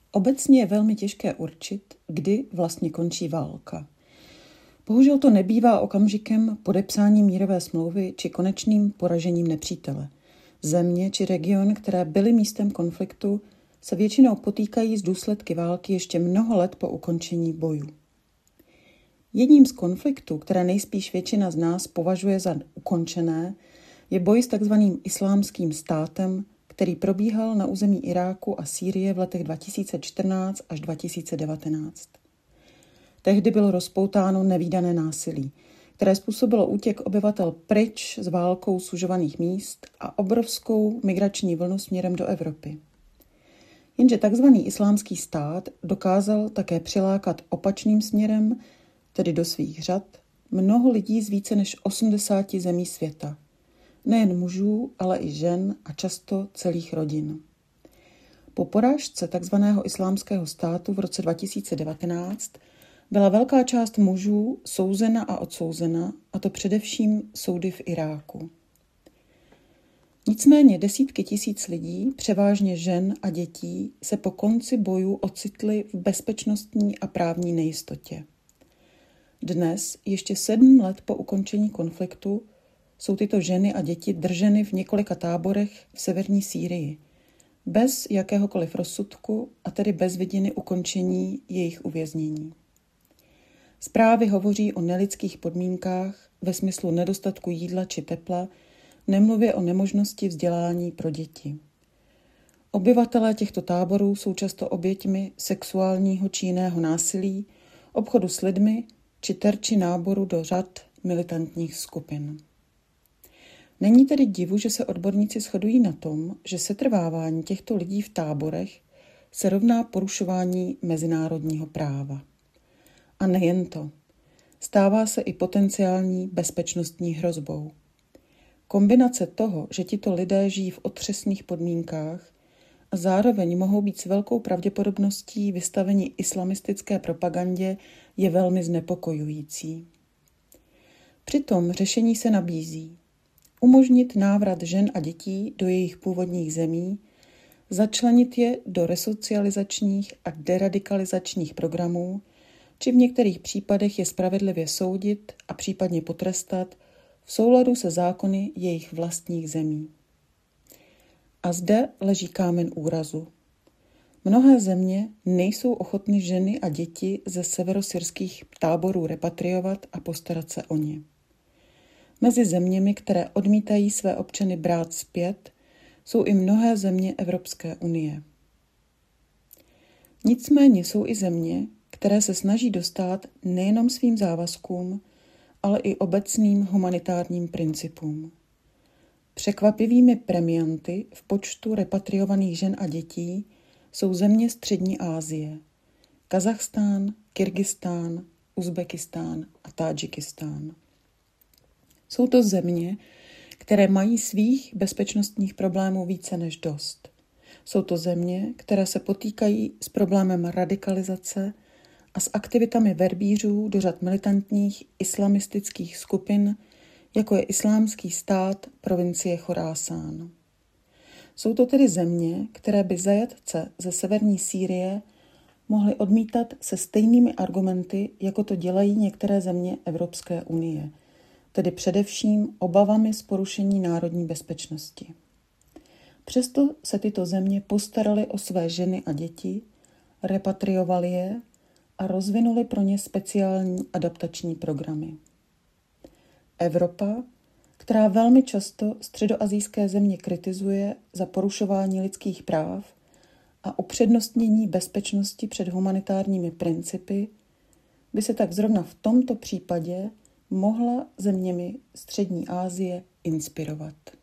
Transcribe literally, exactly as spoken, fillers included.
Obecně je velmi těžké určit, kdy vlastně končí válka. Bohužel to nebývá okamžikem podepsání mírové smlouvy či konečným poražením nepřítele. Země či region, které byly místem konfliktu, se většinou potýkají s důsledky války ještě mnoho let po ukončení bojů. Jedním z konfliktů, které nejspíš většina z nás považuje za ukončené, je boj s takzvaným islámským státem, který probíhal na území Iráku a Sýrie v letech dva tisíce čtrnáct až dva tisíce devatenáct. Tehdy bylo rozpoutáno nevídané násilí, které způsobilo útěk obyvatel pryč z válkou sužovaných míst a obrovskou migrační vlnu směrem do Evropy. Jenže takzvaný islámský stát dokázal také přilákat opačným směrem, tedy do svých řad, mnoho lidí z více než osmdesáti zemí světa. Nejen mužů, ale i žen a často celých rodin. Po porážce takzvaného islámského státu v roce dva tisíce devatenáct byla velká část mužů souzena a odsouzena, a to především soudy v Iráku. Nicméně desítky tisíc lidí, převážně žen a dětí, se po konci bojů ocitly v bezpečnostní a právní nejistotě. Dnes, ještě sedm let po ukončení konfliktu, jsou tyto ženy a děti drženy v několika táborech v severní Sýrii, bez jakéhokoliv rozsudku a tedy bez vidiny ukončení jejich uvěznění. Zprávy hovoří o nelidských podmínkách ve smyslu nedostatku jídla či tepla, nemluvě o nemožnosti vzdělání pro děti. Obyvatelé těchto táborů jsou často oběťmi sexuálního či jiného násilí, obchodu s lidmi či terči náboru do řad militantních skupin. Není tedy divu, že se odborníci shodují na tom, že setrvávání těchto lidí v táborech se rovná porušování mezinárodního práva. A nejen to. Stává se i potenciální bezpečnostní hrozbou. Kombinace toho, že tito lidé žijí v otřesných podmínkách a zároveň mohou být s velkou pravděpodobností vystaveni islamistické propagandě, je velmi znepokojující. Přitom řešení se nabízí. Umožnit návrat žen a dětí do jejich původních zemí, začlenit je do resocializačních a deradikalizačních programů, či v některých případech je spravedlivě soudit a případně potrestat v souladu se zákony jejich vlastních zemí. A zde leží kámen úrazu. Mnohé země nejsou ochotny ženy a děti ze severosyrských táborů repatriovat a postarat se o ně. Mezi zeměmi, které odmítají své občany brát zpět, jsou i mnohé země Evropské unie. Nicméně jsou i země, které se snaží dostát nejenom svým závazkům, ale i obecným humanitárním principům. Překvapivými premianty v počtu repatriovaných žen a dětí jsou země Střední Asie, Kazachstán, Kyrgyzstán, Uzbekistán a Tádžikistán. Jsou to země, které mají svých bezpečnostních problémů více než dost. Jsou to země, které se potýkají s problémem radikalizace a s aktivitami verbířů do řad militantních islamistických skupin, jako je Islámský stát provincie Chorásán. Jsou to tedy země, které by zajatce ze severní Sýrie mohly odmítat se stejnými argumenty, jako to dělají některé země Evropské unie, tedy především obavami z porušení národní bezpečnosti. Přesto se tyto země postaraly o své ženy a děti, repatriovali je a rozvinuli pro ně speciální adaptační programy. Evropa, která velmi často středoasijské země kritizuje za porušování lidských práv a upřednostnění bezpečnosti před humanitárními principy, by se tak zrovna v tomto případě mohla zeměmi Střední Asie inspirovat.